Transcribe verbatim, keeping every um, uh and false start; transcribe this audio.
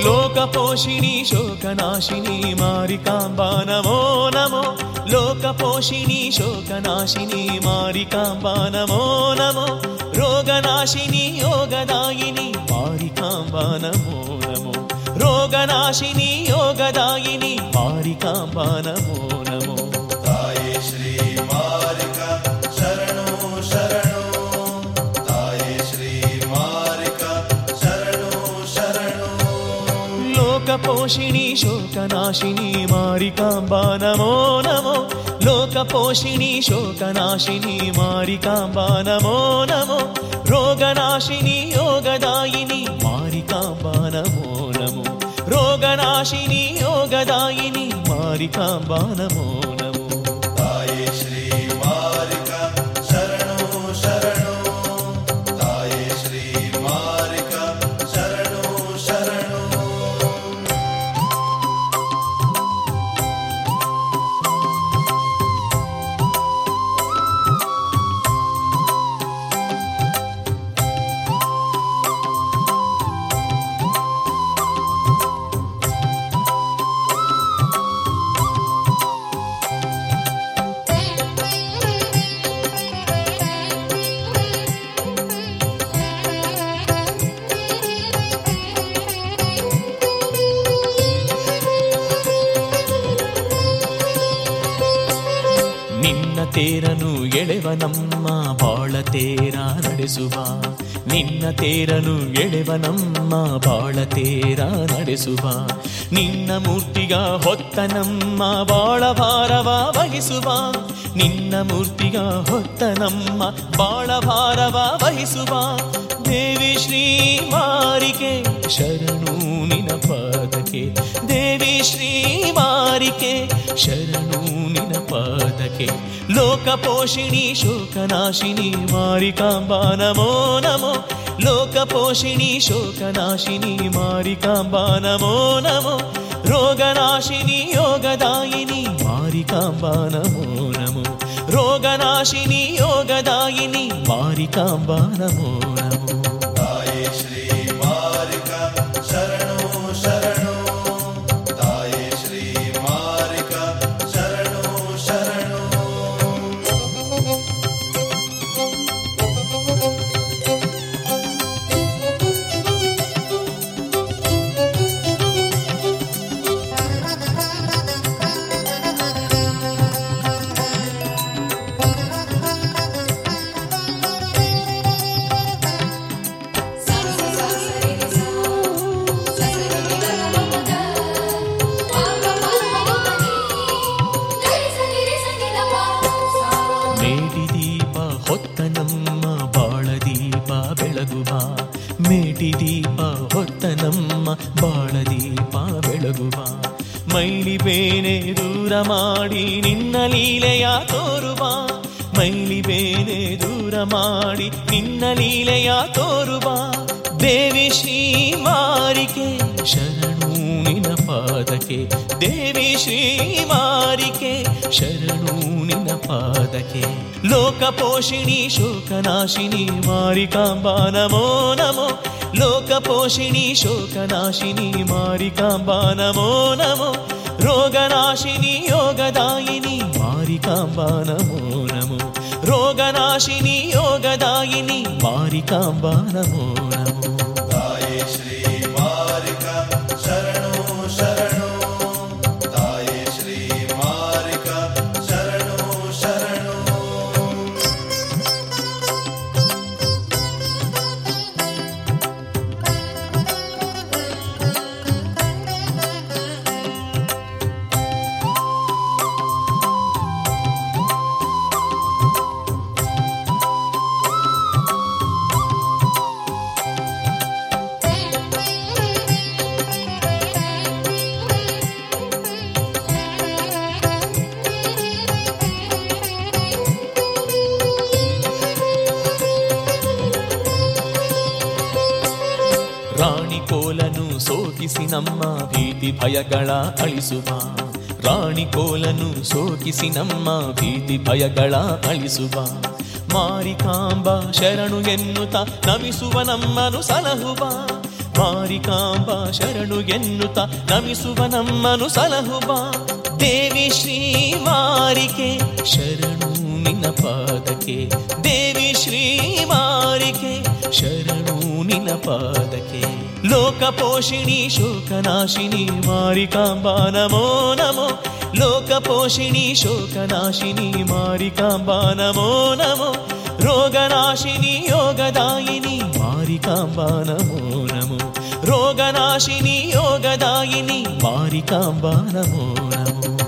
ಲೋಕಪೋಷಿಣಿ ಶೋಕನಾಶಿನಿ ಮಾರಿಕಾಂಬಾ ನಮೋ ನಮೋ. ಲೋಕಪೋಷಿಣಿ ಶೋಕನಾಶಿನಿ ಮಾರಿಕಾಂಬಾ ನಮೋ ನಮೋ. ರೋಗನಾಶಿನಿ ಯೋಗದಾಯಿನಿ ಮಾರಿಕಾಂಬಾ ನಮೋ ನಮೋ. ರೋಗನಾಶಿನಿ ಯೋಗದಾಯಿನಿ ಮಾರಿಕಾಂಬಾ ನಮೋ ನಮೋ. ತಾಯೇ ಶ್ರೀ ಮಾರಿಕಾ ಶರಣು ಶರಣು. ತಾಯೇ ಶ್ರೀ ಮಾರಿಕಾ ಶರಣು ಶರಣು. ಲೋಕಪೋಷಿಣಿ ಶೋಕನಾಶಿನಿ ಮಾರಿಕಾಂಬಾ ನಮೋ ನಮೋ. ಲೋಕಪೋಷಿಣಿ ಶೋಕನಾಶಿನಿ ಮಾರಿಕಾಂಬಾ ನಮೋ ನಮೋ. ರೋಗನಾಶಿನಿ ಯೋಗದಾಯಿನಿ ಮಾರಿಕಾಂಬಾ ನಮೋ ನಮೋ. ರೋಗನಾಶಿನಿ ಯೋಗದಾಯಿನಿ ಮಾರಿಕಾಂಬಾ ನಮೋ ನಮೋ. ತಾಯೇ ಶ್ರೀ ಮಾರಿಕಾ ಶರಣು ಶರಣು. ತಾಯೇ ಶ್ರೀ ಮಾರಿಕಾ ಶರಣು ಶರಣು. ನಿನ್ನ ತೇರನು ಎಳೆವನಮ್ಮ ಬಾಳ ತೇರ ನಡೆಸುವ. ನಿನ್ನ ತೇರನು ಎಳೆವನಮ್ಮ ಬಾಳ ತೇರ ನಡೆಸುವ. ನಿನ್ನ ಮೂರ್ತಿಗ ಹೊತ್ತನಮ್ಮ ಬಾಳ ಭಾರವ ವಹಿಸುವ. ನಿನ್ನ ಮೂರ್ತಿಗ ಹೊತ್ತನಮ್ಮ ಬಾಳ ಭಾರವ ವಹಿಸುವ. ದೇವಿ ಶ್ರೀ ಮಾರಿಕೆ ಶರಣು ನಿನ ಪಾದಕ್ಕೆ. ದೇವಿ ಶ್ರೀ ಮಾರಿಕೆ ಶರಣು ನಿನ ಪಾದಕ್ಕೆ. ಲೋಕಪೋಷಿಣಿ ಶೋಕನಾಶಿನಿ ಮಾರಿಕಾಂಬಾ ನಮೋ ನಮೋ. ಲೋಕಪೋಷಿಣಿ ಶೋಕನಾಶಿನಿ ಮಾರಿಕಾಂಬಾ ನಮೋ ನಮೋ. ರೋಗನಾಶಿನಿ ಯೋಗದಾಯಿನಿ ಮಾರಿಕಾಂಬಾ ನಮೋ ನಮೋ. ರೋಗನಾಶಿನಿ ಯೋಗದಾಯಿನಿ ಮಾರಿಕಾಂಬಾ ನಮೋ ನಮೋ. ತಾಯೇ ಶ್ರೀ ಮಾರಿಕಾ ಶರಣು ಶರಣು. ತಾಯೇ ಶ್ರೀ ಮಾರಿಕಾ ಶರಣು ಶರಣು. ಮೇಟಿ ದೀಪ ಹೊತ್ತನಮ್ಮ ಬಾಳ ದೀಪ ಬೆಳಗುವ. ಮೇಟಿ ದೀಪ ಹೊತ್ತನಮ್ಮ ಬಾಳ ದೀಪ ಬೆಳಗುವ. ಮೈಲಿ ಬೇನೆ ದೂರ ಮಾಡಿ ನಿನ್ನ ಲೀಲೆಯ ತೋರುವ. ಮೈಲಿ ಬೇನೆ ದೂರ ಮಾಡಿ ನಿನ್ನ ಲೀಲೆಯ ತೋರುವ. ದೇವಿ ಶ್ರೀ ಮಾರಿಕೆ ಶರಣು ನಿನ ಪಾದಕ್ಕೆ. ದೇವಿ ಶ್ರೀ ಮಾರಿಕೆ ಶರಣು ನಿನ ಪಾದಕ್ಕೆ. ಲೋಕಪೋಷಿಣಿ ಶೋಕನಾಶಿನಿ ಮಾರಿಕಾಂಬಾ ನಮೋ ನಮೋ. ಲೋಕಪೋಷಿಣಿ ಶೋಕನಾಶಿನಿ ಮಾರಿಕಾಂಬಾ ನಮೋ ನಮೋ. ರೋಗನಾಶಿನಿ ಯೋಗದಾಯಿನಿ ಮಾರಿಕಾಂಬಾ ನಮೋ ನಮೋ. ರೋಗನಾಶಿನಿ ಯೋಗದಾಯಿನಿ ಮಾರಿಕಾಂಬಾ ನಮೋ ನಮೋ. ತಾಯೇ ಶ್ರೀ ಮಾರಿಕಾ ಶರಣು ಶರಣು. ತಾಯೇ ಶ್ರೀ ಮಾರಿಕಾ ಶರಣು ಶರಣು. ರಾಣಿ ಕೋಲನು ಸೋಕಿಸಿ ನಮ್ಮ ಭೀತಿ ಭಯಗಳ ಅಳಿಸುವ. ರಾಣಿ ಕೋಲನು ಸೋಕಿಸಿ ನಮ್ಮ ಭೀತಿ ಭಯಗಳ ಅಳಿಸುವ. ಮಾರಿಕಾಂಬಾ ಶರಣು ಎನ್ನುತ್ತ ನಮಿಸುವ ನಮ್ಮನು ಸಲಹುವ. ಮಾರಿಕಾಂಬ ಶರಣು ಎನ್ನುತ್ತ ನಮಿಸುವ ನಮ್ಮನು ಸಲಹುಬ. ದೇವಿ ಶ್ರೀ ಮಾರಿಕೆ ಶರಣು ನಿನ್ನ ಪಾದಕ್ಕೆ, ದೇವಿ ಶ್ರೀ ಮಾರಿಕೆ ಶರಣು ನಿನ್ನ ಪಾದಕ್ಕೆ. ಲೋಕಪೋಷಿಣಿ ಶೋಕನಾಶಿನಿ ಮಾರಿಕಾಂಬ ನಮೋ ನಮೋ, ಲೋಕಪೋಷಿಣಿ ಶೋಕನಾಶಿನಿ ಮಾರಿಕಾಂಬ ನಮೋ ನಮೋ. ರೋಗನಾಶಿನಿ ಯೋಗದಾಯಿನಿ ಮಾರಿಕಾಂಬ ನಮೋ ನಮೋ, ರೋಗನಾಶಿನಿ ಯೋಗದಾಯಿನಿ ಮಾರಿಕಾಂಬ ನಮೋ ನಮೋ.